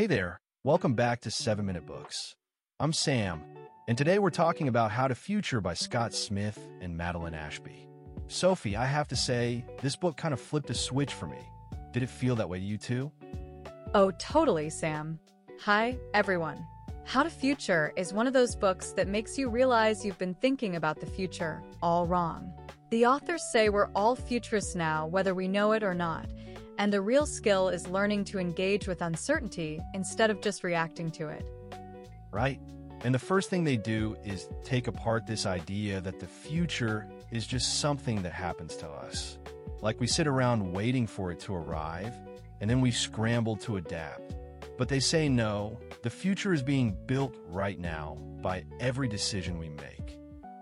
Hey there, welcome back to 7 Minute Books. I'm Sam, and today we're talking about How to Future by Scott Smith and Madeline Ashby. Sophie, I have to say, this book kind of flipped a switch for me. Did it feel that way to you too? Oh, totally, Sam. Hi, everyone. How to Future is one of those books that makes you realize you've been thinking about the future all wrong. The authors say we're all futurists now, whether we know it or not, and the real skill is learning to engage with uncertainty instead of just reacting to it. Right. And the first thing they do is take apart this idea that the future is just something that happens to us. Like we sit around waiting for it to arrive, and then we scramble to adapt. But they say no, the future is being built right now by every decision we make.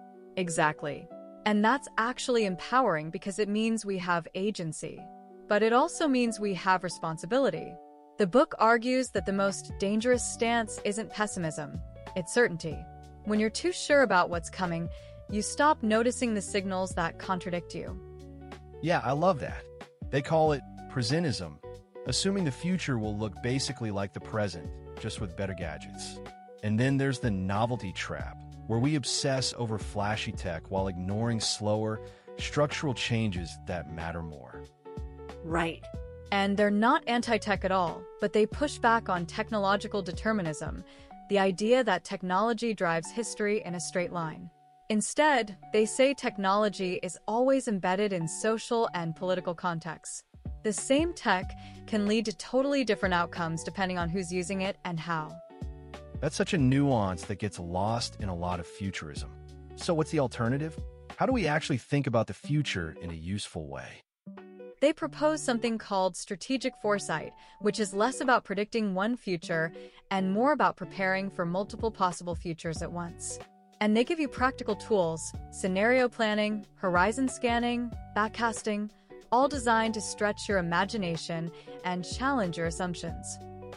Exactly. And that's actually empowering because it means we have agency. But it also means we have responsibility. The book argues that the most dangerous stance isn't pessimism, it's certainty. When you're too sure about what's coming, you stop noticing the signals that contradict you. Yeah, I love that. They call it presentism, assuming the future will look basically like the present, just with better gadgets. And then there's the novelty trap, where we obsess over flashy tech while ignoring slower, structural changes that matter more. Right. And they're not anti-tech at all, but they push back on technological determinism, the idea that technology drives history in a straight line. Instead, they say technology is always embedded in social and political contexts. The same tech can lead to totally different outcomes depending on who's using it and how. That's such a nuance that gets lost in a lot of futurism. So what's the alternative? How do we actually think about the future in a useful way? They propose something called strategic foresight, which is less about predicting one future and more about preparing for multiple possible futures at once. And they give you practical tools, scenario planning, horizon scanning, backcasting, all designed to stretch your imagination and challenge your assumptions.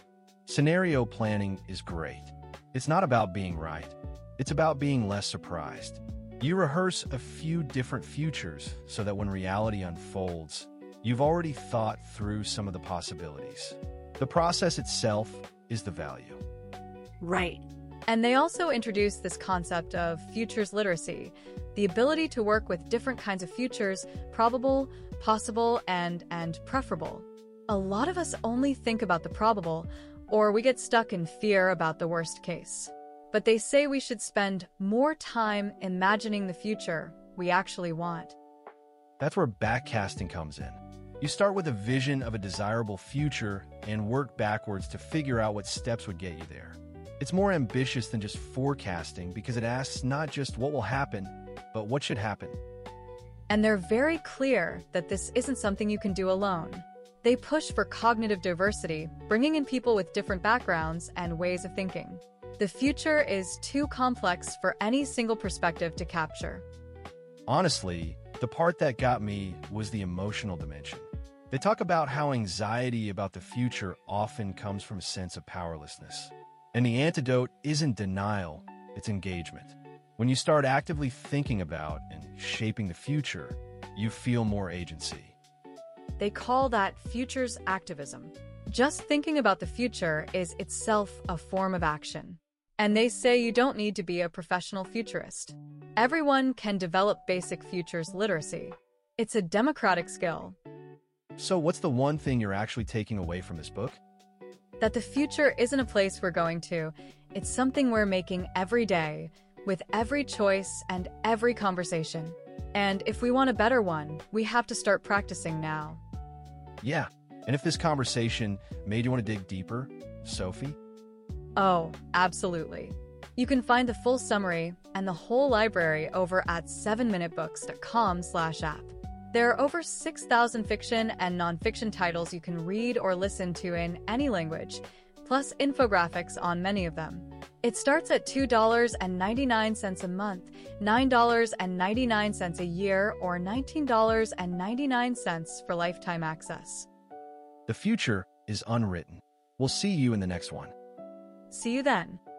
Scenario planning is great. It's not about being right. It's about being less surprised. You rehearse a few different futures so that when reality unfolds, you've already thought through some of the possibilities. The process itself is the value. Right. And they also introduce this concept of futures literacy, the ability to work with different kinds of futures, probable, possible, and preferable. A lot of us only think about the probable, or we get stuck in fear about the worst case. But they say we should spend more time imagining the future we actually want. That's where backcasting comes in. You start with a vision of a desirable future and work backwards to figure out what steps would get you there. It's more ambitious than just forecasting because it asks not just what will happen, but what should happen. And they're very clear that this isn't something you can do alone. They push for cognitive diversity, bringing in people with different backgrounds and ways of thinking. The future is too complex for any single perspective to capture. Honestly, the part that got me was the emotional dimension. They talk about how anxiety about the future often comes from a sense of powerlessness. And the antidote isn't denial, it's engagement. When you start actively thinking about and shaping the future, you feel more agency. They call that futures activism. Just thinking about the future is itself a form of action. And they say you don't need to be a professional futurist. Everyone can develop basic futures literacy. It's a democratic skill. So what's the one thing you're actually taking away from this book? That the future isn't a place we're going to. It's something we're making every day, with every choice and every conversation. And if we want a better one, we have to start practicing now. Yeah, and if this conversation made you want to dig deeper, Sophie? Oh, absolutely. You can find the full summary and the whole library over at 7minutebooks.com/app. There are over 6,000 fiction and nonfiction titles you can read or listen to in any language, plus infographics on many of them. It starts at $2.99 a month, $9.99 a year, or $19.99 for lifetime access. The future is unwritten. We'll see you in the next one. See you then.